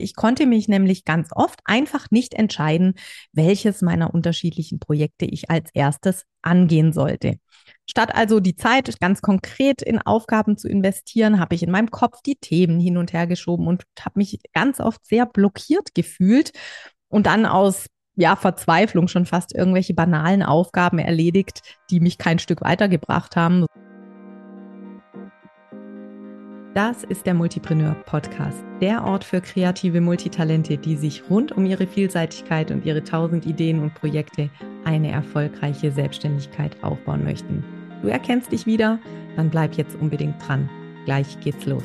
Ich konnte mich nämlich ganz oft einfach nicht entscheiden, welches meiner unterschiedlichen Projekte ich als erstes angehen sollte. Statt also die Zeit ganz konkret in Aufgaben zu investieren, habe ich in meinem Kopf die Themen hin und her geschoben und habe mich ganz oft sehr blockiert gefühlt und dann aus Verzweiflung schon fast irgendwelche banalen Aufgaben erledigt, die mich kein Stück weitergebracht haben. Das ist der Multipreneur Podcast, der Ort für kreative Multitalente, die sich rund um ihre Vielseitigkeit und ihre 1000 Ideen und Projekte eine erfolgreiche Selbstständigkeit aufbauen möchten. Du erkennst dich wieder? Dann bleib jetzt unbedingt dran. Gleich geht's los.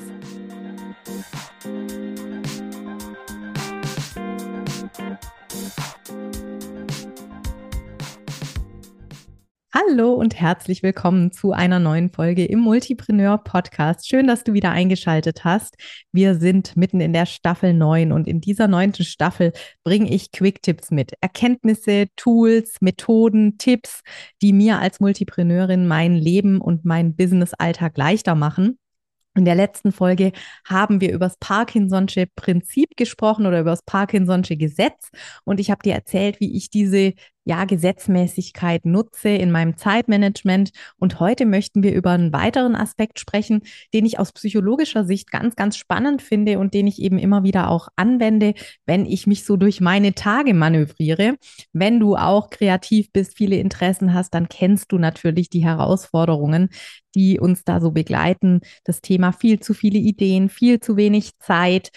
Hallo und herzlich willkommen zu einer neuen Folge im Multipreneur Podcast. Schön, dass du wieder eingeschaltet hast. Wir sind mitten in der Staffel 9 und in dieser 9. Staffel bringe ich Quick-Tipps mit. Erkenntnisse, Tools, Methoden, Tipps, die mir als Multipreneurin mein Leben und mein Business-Alltag leichter machen. In der letzten Folge haben wir über das Parkinson'sche Prinzip gesprochen oder über das Parkinson'sche Gesetz. Und ich habe dir erzählt, wie ich diese Gesetzmäßigkeit nutze in meinem Zeitmanagement. Und heute möchten wir über einen weiteren Aspekt sprechen, den ich aus psychologischer Sicht ganz, ganz spannend finde und den ich eben immer wieder auch anwende, wenn ich mich so durch meine Tage manövriere. Wenn du auch kreativ bist, viele Interessen hast, dann kennst du natürlich die Herausforderungen, die uns da so begleiten. Das Thema viel zu viele Ideen, viel zu wenig Zeit,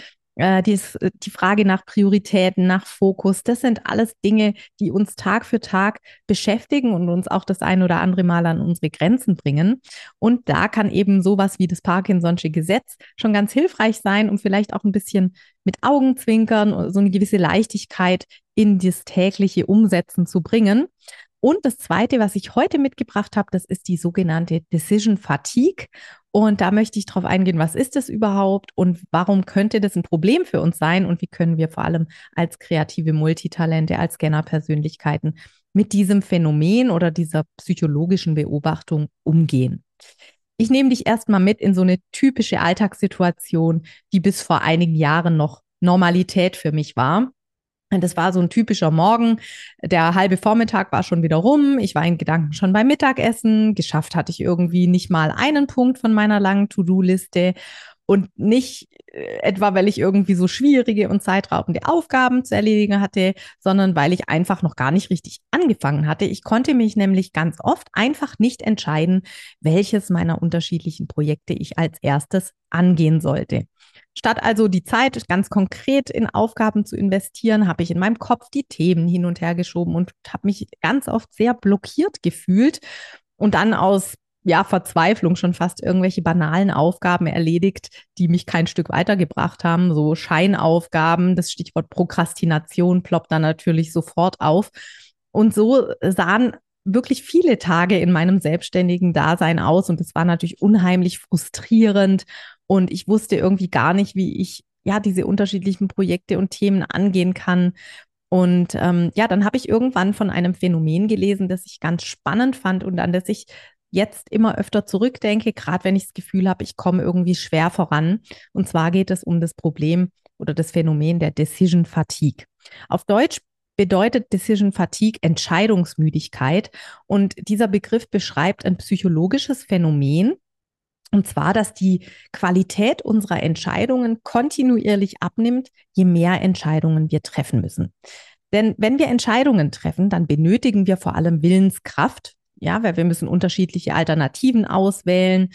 die Frage nach Prioritäten, nach Fokus, das sind alles Dinge, die uns Tag für Tag beschäftigen und uns auch das ein oder andere Mal an unsere Grenzen bringen. Und da kann eben sowas wie das Parkinson'sche Gesetz schon ganz hilfreich sein, um vielleicht auch ein bisschen mit Augenzwinkern und so eine gewisse Leichtigkeit in das tägliche Umsetzen zu bringen. Und das Zweite, was ich heute mitgebracht habe, das ist die sogenannte Decision Fatigue. Und da möchte ich darauf eingehen, was ist das überhaupt und warum könnte das ein Problem für uns sein und wie können wir vor allem als kreative Multitalente, als Scanner-Persönlichkeiten mit diesem Phänomen oder dieser psychologischen Beobachtung umgehen. Ich nehme dich erstmal mit in so eine typische Alltagssituation, die bis vor einigen Jahren noch Normalität für mich war. Und das war so ein typischer Morgen. Der halbe Vormittag war schon wieder rum. Ich war in Gedanken schon beim Mittagessen. Geschafft hatte ich irgendwie nicht mal einen Punkt von meiner langen To-Do-Liste. Und nicht etwa, weil ich irgendwie so schwierige und zeitraubende Aufgaben zu erledigen hatte, sondern weil ich einfach noch gar nicht richtig angefangen hatte. Ich konnte mich nämlich ganz oft einfach nicht entscheiden, welches meiner unterschiedlichen Projekte ich als erstes angehen sollte. Statt also die Zeit ganz konkret in Aufgaben zu investieren, habe ich in meinem Kopf die Themen hin und her geschoben und habe mich ganz oft sehr blockiert gefühlt und dann aus Verzweiflung schon fast irgendwelche banalen Aufgaben erledigt, die mich kein Stück weitergebracht haben. So Scheinaufgaben, das Stichwort Prokrastination ploppt dann natürlich sofort auf. Und so sahen wirklich viele Tage in meinem selbstständigen Dasein aus und es war natürlich unheimlich frustrierend und ich wusste irgendwie gar nicht, wie ich diese unterschiedlichen Projekte und Themen angehen kann. Und dann habe ich irgendwann von einem Phänomen gelesen, das ich ganz spannend fand und an das ich jetzt immer öfter zurückdenke, gerade wenn ich das Gefühl habe, ich komme irgendwie schwer voran. Und zwar geht es um das Problem oder das Phänomen der Decision Fatigue. Auf Deutsch bedeutet Decision Fatigue Entscheidungsmüdigkeit. Und dieser Begriff beschreibt ein psychologisches Phänomen, und zwar, dass die Qualität unserer Entscheidungen kontinuierlich abnimmt, je mehr Entscheidungen wir treffen müssen. Denn wenn wir Entscheidungen treffen, dann benötigen wir vor allem Willenskraft, weil wir müssen unterschiedliche Alternativen auswählen,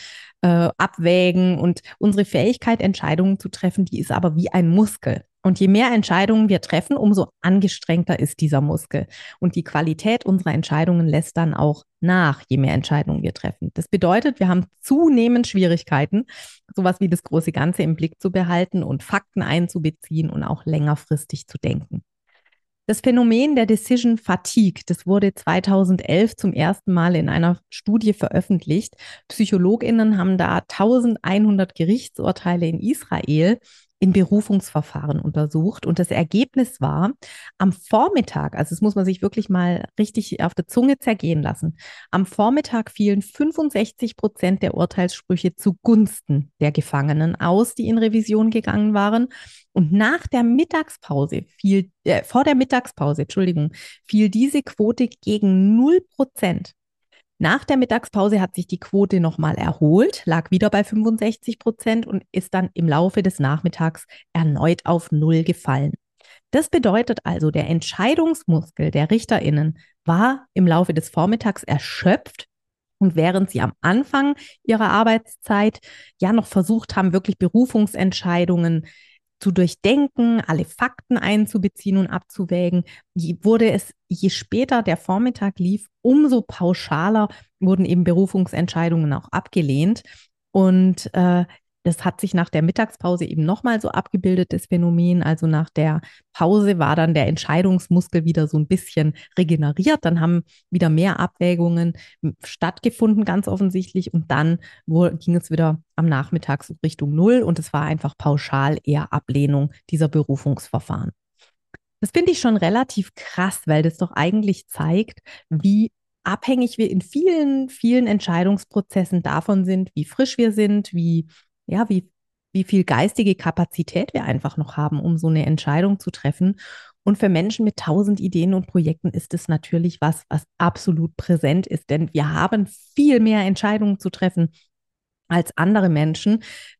abwägen und unsere Fähigkeit, Entscheidungen zu treffen, die ist aber wie ein Muskel. Und je mehr Entscheidungen wir treffen, umso angestrengter ist dieser Muskel. Und die Qualität unserer Entscheidungen lässt dann auch nach, je mehr Entscheidungen wir treffen. Das bedeutet, wir haben zunehmend Schwierigkeiten, sowas wie das große Ganze im Blick zu behalten und Fakten einzubeziehen und auch längerfristig zu denken. Das Phänomen der Decision Fatigue, das wurde 2011 zum ersten Mal in einer Studie veröffentlicht. PsychologInnen haben da 1100 Gerichtsurteile in Israel in Berufungsverfahren untersucht. Und das Ergebnis war, am Vormittag, also das muss man sich wirklich mal richtig auf der Zunge zergehen lassen, am Vormittag fielen 65% der Urteilssprüche zugunsten der Gefangenen aus, die in Revision gegangen waren. Und nach der Mittagspause vor der Mittagspause, Entschuldigung, fiel diese Quote gegen 0%. Nach der Mittagspause hat sich die Quote nochmal erholt, lag wieder bei 65% und ist dann im Laufe des Nachmittags erneut auf Null gefallen. Das bedeutet also, der Entscheidungsmuskel der RichterInnen war im Laufe des Vormittags erschöpft. Und während sie am Anfang ihrer Arbeitszeit ja noch versucht haben, wirklich Berufungsentscheidungen zu durchdenken, alle Fakten einzubeziehen und abzuwägen, wurde es, je später der Vormittag lief, umso pauschaler wurden eben Berufungsentscheidungen auch abgelehnt. Und das hat sich nach der Mittagspause eben nochmal so abgebildet, das Phänomen. Also nach der Pause war dann der Entscheidungsmuskel wieder so ein bisschen regeneriert. Dann haben wieder mehr Abwägungen stattgefunden, ganz offensichtlich. Und dann ging es wieder am Nachmittag so Richtung Null. Und es war einfach pauschal eher Ablehnung dieser Berufungsverfahren. Das finde ich schon relativ krass, weil das doch eigentlich zeigt, wie abhängig wir in vielen, vielen Entscheidungsprozessen davon sind, wie frisch wir sind, ja, wie viel geistige Kapazität wir einfach noch haben, um so eine Entscheidung zu treffen. Und für Menschen mit 1000 Ideen und Projekten ist es natürlich was absolut präsent ist, denn wir haben viel mehr Entscheidungen zu treffen als andere Menschen.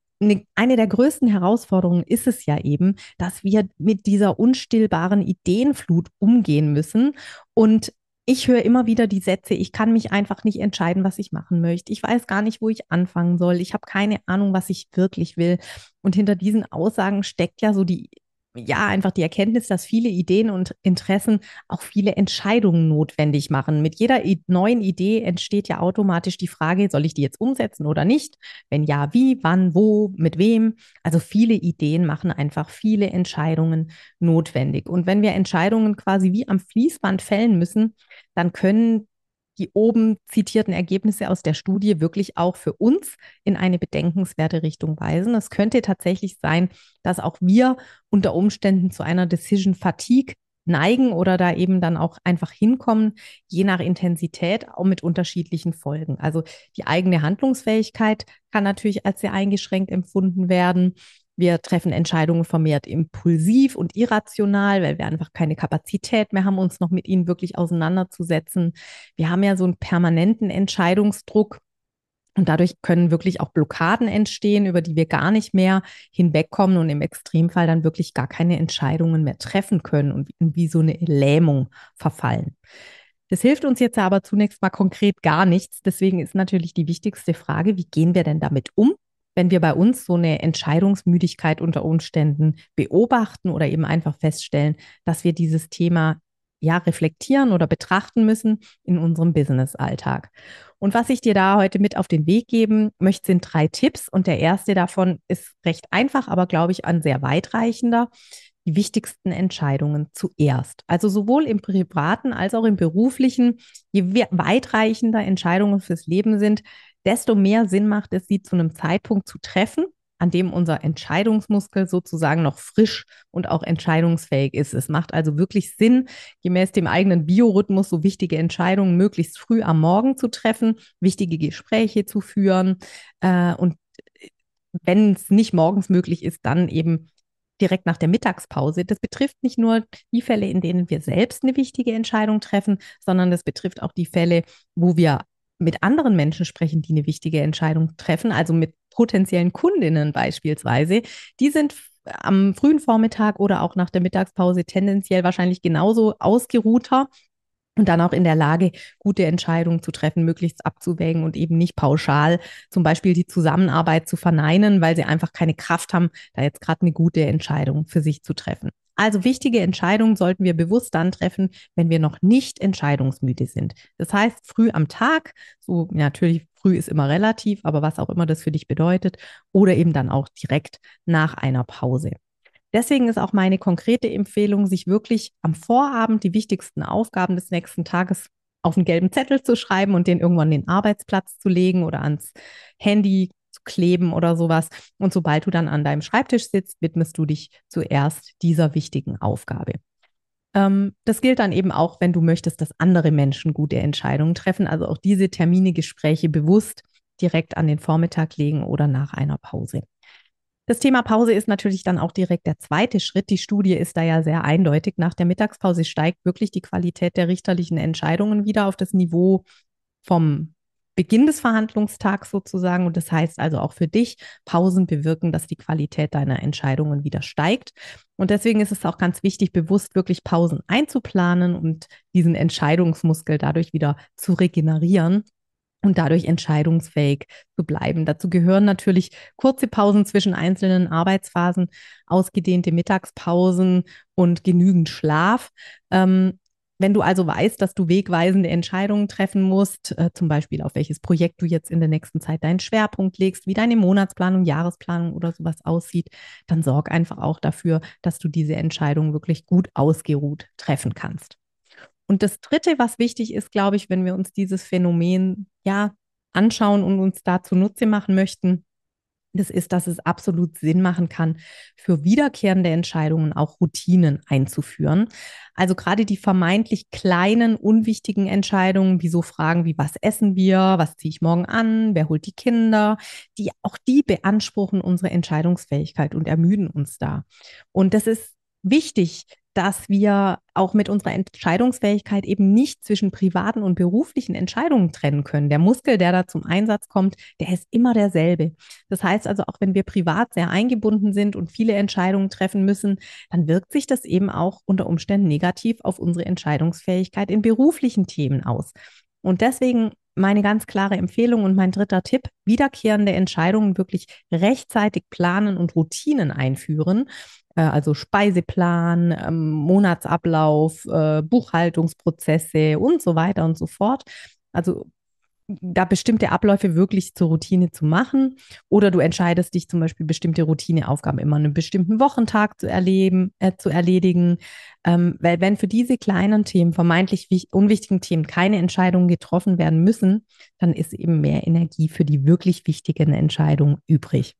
Eine der größten Herausforderungen ist es ja eben, dass wir mit dieser unstillbaren Ideenflut umgehen müssen. Und ich höre immer wieder die Sätze, ich kann mich einfach nicht entscheiden, was ich machen möchte. Ich weiß gar nicht, wo ich anfangen soll. Ich habe keine Ahnung, was ich wirklich will. Und hinter diesen Aussagen steckt ja so einfach die Erkenntnis, dass viele Ideen und Interessen auch viele Entscheidungen notwendig machen. Mit jeder neuen Idee entsteht ja automatisch die Frage, soll ich die jetzt umsetzen oder nicht? Wenn ja, wie, wann, wo, mit wem? Also viele Ideen machen einfach viele Entscheidungen notwendig. Und wenn wir Entscheidungen quasi wie am Fließband fällen müssen, dann können die oben zitierten Ergebnisse aus der Studie wirklich auch für uns in eine bedenkenswerte Richtung weisen. Es könnte tatsächlich sein, dass auch wir unter Umständen zu einer Decision Fatigue neigen oder da eben dann auch einfach hinkommen, je nach Intensität, auch mit unterschiedlichen Folgen. Also die eigene Handlungsfähigkeit kann natürlich als sehr eingeschränkt empfunden werden. Wir treffen Entscheidungen vermehrt impulsiv und irrational, weil wir einfach keine Kapazität mehr haben, uns noch mit ihnen wirklich auseinanderzusetzen. Wir haben ja so einen permanenten Entscheidungsdruck. Und dadurch können wirklich auch Blockaden entstehen, über die wir gar nicht mehr hinwegkommen und im Extremfall dann wirklich gar keine Entscheidungen mehr treffen können und in wie so eine Lähmung verfallen. Das hilft uns jetzt aber zunächst mal konkret gar nichts. Deswegen ist natürlich die wichtigste Frage, wie gehen wir denn damit um, wenn wir bei uns so eine Entscheidungsmüdigkeit unter Umständen beobachten oder eben einfach feststellen, dass wir dieses Thema ja reflektieren oder betrachten müssen in unserem Business-Alltag. Und was ich dir da heute mit auf den Weg geben möchte, sind 3 Tipps. Und der erste davon ist recht einfach, aber glaube ich ein sehr weitreichender. Die wichtigsten Entscheidungen zuerst. Also sowohl im privaten als auch im beruflichen, je weitreichender Entscheidungen fürs Leben sind, desto mehr Sinn macht es, sie zu einem Zeitpunkt zu treffen, an dem unser Entscheidungsmuskel sozusagen noch frisch und auch entscheidungsfähig ist. Es macht also wirklich Sinn, gemäß dem eigenen Biorhythmus so wichtige Entscheidungen möglichst früh am Morgen zu treffen, wichtige Gespräche zu führen und wenn es nicht morgens möglich ist, dann eben direkt nach der Mittagspause. Das betrifft nicht nur die Fälle, in denen wir selbst eine wichtige Entscheidung treffen, sondern das betrifft auch die Fälle, wo wir mit anderen Menschen sprechen, die eine wichtige Entscheidung treffen, also mit potenziellen Kundinnen beispielsweise. Die sind am frühen Vormittag oder auch nach der Mittagspause tendenziell wahrscheinlich genauso ausgeruhter und dann auch in der Lage, gute Entscheidungen zu treffen, möglichst abzuwägen und eben nicht pauschal zum Beispiel die Zusammenarbeit zu verneinen, weil sie einfach keine Kraft haben, da jetzt gerade eine gute Entscheidung für sich zu treffen. Also wichtige Entscheidungen sollten wir bewusst dann treffen, wenn wir noch nicht entscheidungsmüde sind. Das heißt, früh am Tag, so ja, natürlich früh ist immer relativ, aber was auch immer das für dich bedeutet, oder eben dann auch direkt nach einer Pause. Deswegen ist auch meine konkrete Empfehlung, sich wirklich am Vorabend die wichtigsten Aufgaben des nächsten Tages auf einen gelben Zettel zu schreiben und den irgendwann an den Arbeitsplatz zu legen oder ans Handy aufkleben oder sowas. Und sobald du dann an deinem Schreibtisch sitzt, widmest du dich zuerst dieser wichtigen Aufgabe. Das gilt dann eben auch, wenn du möchtest, dass andere Menschen gute Entscheidungen treffen. Also auch diese Termine, Gespräche bewusst direkt an den Vormittag legen oder nach einer Pause. Das Thema Pause ist natürlich dann auch direkt der zweite Schritt. Die Studie ist da ja sehr eindeutig. Nach der Mittagspause steigt wirklich die Qualität der richterlichen Entscheidungen wieder auf das Niveau vom Beginn des Verhandlungstags sozusagen. Und das heißt also auch für dich, Pausen bewirken, dass die Qualität deiner Entscheidungen wieder steigt. Und deswegen ist es auch ganz wichtig, bewusst wirklich Pausen einzuplanen und diesen Entscheidungsmuskel dadurch wieder zu regenerieren und dadurch entscheidungsfähig zu bleiben. Dazu gehören natürlich kurze Pausen zwischen einzelnen Arbeitsphasen, ausgedehnte Mittagspausen und genügend Schlaf. Wenn du also weißt, dass du wegweisende Entscheidungen treffen musst, zum Beispiel auf welches Projekt du jetzt in der nächsten Zeit deinen Schwerpunkt legst, wie deine Monatsplanung, Jahresplanung oder sowas aussieht, dann sorg einfach auch dafür, dass du diese Entscheidungen wirklich gut ausgeruht treffen kannst. Und das Dritte, was wichtig ist, glaube ich, wenn wir uns dieses Phänomen ja anschauen und uns da zunutze machen möchten, das ist, dass es absolut Sinn machen kann, für wiederkehrende Entscheidungen auch Routinen einzuführen. Also gerade die vermeintlich kleinen, unwichtigen Entscheidungen, wie so Fragen wie, was essen wir, was ziehe ich morgen an, wer holt die Kinder, auch die beanspruchen unsere Entscheidungsfähigkeit und ermüden uns da. Und das ist wichtig, dass wir auch mit unserer Entscheidungsfähigkeit eben nicht zwischen privaten und beruflichen Entscheidungen trennen können. Der Muskel, der da zum Einsatz kommt, der ist immer derselbe. Das heißt also, auch wenn wir privat sehr eingebunden sind und viele Entscheidungen treffen müssen, dann wirkt sich das eben auch unter Umständen negativ auf unsere Entscheidungsfähigkeit in beruflichen Themen aus. Und deswegen meine ganz klare Empfehlung und mein dritter Tipp, wiederkehrende Entscheidungen wirklich rechtzeitig planen und Routinen einführen. Also Speiseplan, Monatsablauf, Buchhaltungsprozesse und so weiter und so fort. Also da bestimmte Abläufe wirklich zur Routine zu machen. Oder du entscheidest dich zum Beispiel, bestimmte Routineaufgaben immer an einem bestimmten Wochentag zu erledigen. Weil wenn für diese kleinen Themen, vermeintlich unwichtigen Themen, keine Entscheidungen getroffen werden müssen, dann ist eben mehr Energie für die wirklich wichtigen Entscheidungen übrig.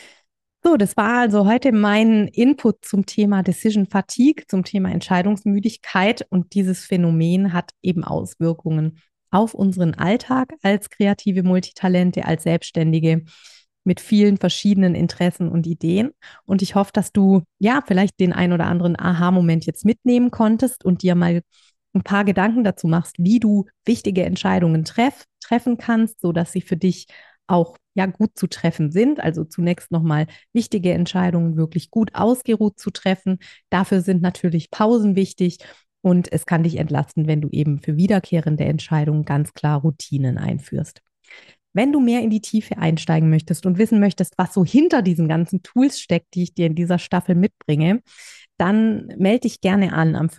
So, das war also heute mein Input zum Thema Decision Fatigue, zum Thema Entscheidungsmüdigkeit. Und dieses Phänomen hat eben Auswirkungen auf unseren Alltag als kreative Multitalente, als Selbstständige mit vielen verschiedenen Interessen und Ideen. Und ich hoffe, dass du ja vielleicht den ein oder anderen Aha-Moment jetzt mitnehmen konntest und dir mal ein paar Gedanken dazu machst, wie du wichtige Entscheidungen treffen kannst, sodass sie für dich auch ja gut zu treffen sind. Also zunächst nochmal wichtige Entscheidungen wirklich gut ausgeruht zu treffen. Dafür sind natürlich Pausen wichtig und es kann dich entlasten, wenn du eben für wiederkehrende Entscheidungen ganz klar Routinen einführst. Wenn du mehr in die Tiefe einsteigen möchtest und wissen möchtest, was so hinter diesen ganzen Tools steckt, die ich dir in dieser Staffel mitbringe, dann melde dich gerne an am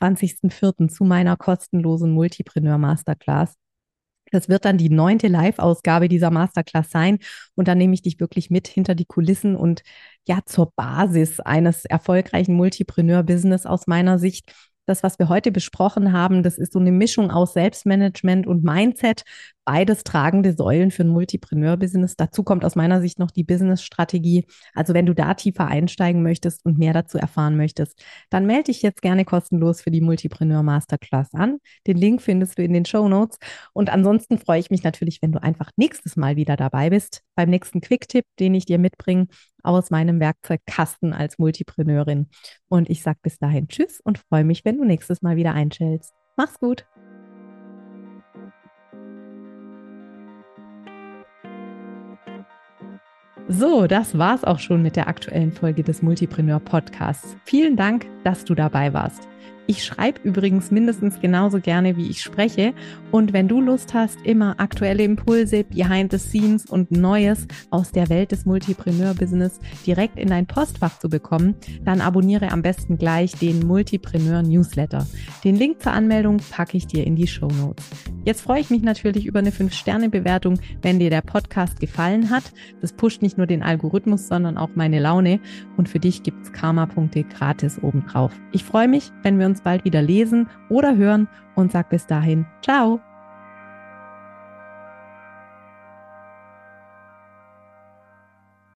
25.04. zu meiner kostenlosen Multipreneur Masterclass. Das wird dann die 9. Live-Ausgabe dieser Masterclass sein. Und dann nehme ich dich wirklich mit hinter die Kulissen und ja zur Basis eines erfolgreichen Multipreneur-Business aus meiner Sicht. Das, was wir heute besprochen haben, das ist so eine Mischung aus Selbstmanagement und Mindset. Beides tragende Säulen für ein Multipreneur-Business. Dazu kommt aus meiner Sicht noch die Business-Strategie. Also wenn du da tiefer einsteigen möchtest und mehr dazu erfahren möchtest, dann melde dich jetzt gerne kostenlos für die Multipreneur Masterclass an. Den Link findest du in den Shownotes. Und ansonsten freue ich mich natürlich, wenn du einfach nächstes Mal wieder dabei bist, beim nächsten Quick-Tipp, den ich dir mitbringe aus meinem Werkzeugkasten als Multipreneurin. Und ich sage bis dahin Tschüss und freue mich, wenn du nächstes Mal wieder einschaltest. Mach's gut! So, das war's auch schon mit der aktuellen Folge des Multipreneur Podcasts. Vielen Dank, dass du dabei warst. Ich schreibe übrigens mindestens genauso gerne, wie ich spreche. Und wenn du Lust hast, immer aktuelle Impulse, Behind the Scenes und Neues aus der Welt des Multipreneur-Business direkt in dein Postfach zu bekommen, dann abonniere am besten gleich den Multipreneur Newsletter. Den Link zur Anmeldung packe ich dir in die Shownotes. Jetzt freue ich mich natürlich über eine 5-Sterne-Bewertung, wenn dir der Podcast gefallen hat. Das pusht nicht nur den Algorithmus, sondern auch meine Laune. Und für dich gibt's Karma-Punkte gratis obendrauf. Ich freue mich, wenn wir uns bald wieder lesen oder hören und sag bis dahin, ciao!